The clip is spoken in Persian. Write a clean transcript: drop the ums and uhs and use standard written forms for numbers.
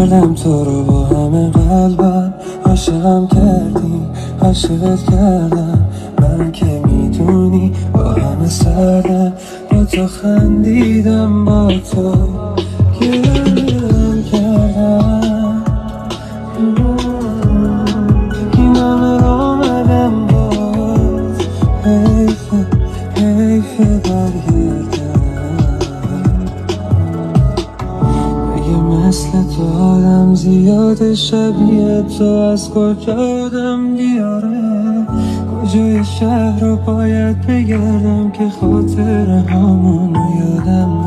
کردم تو رو با همه قلبم، عاشقم کردی، عاشقت کردم. من که میدونی با همه سردم، با تو خندیدم، با تو گرم کردم. این همه آمدم باز، حیفه حیفه برگردم. اگه مثل تو آدم زیاده شبیه تو، از کجا آدم بیاره؟ کجای شهر رو باید بگردم که خاطر همونو یادم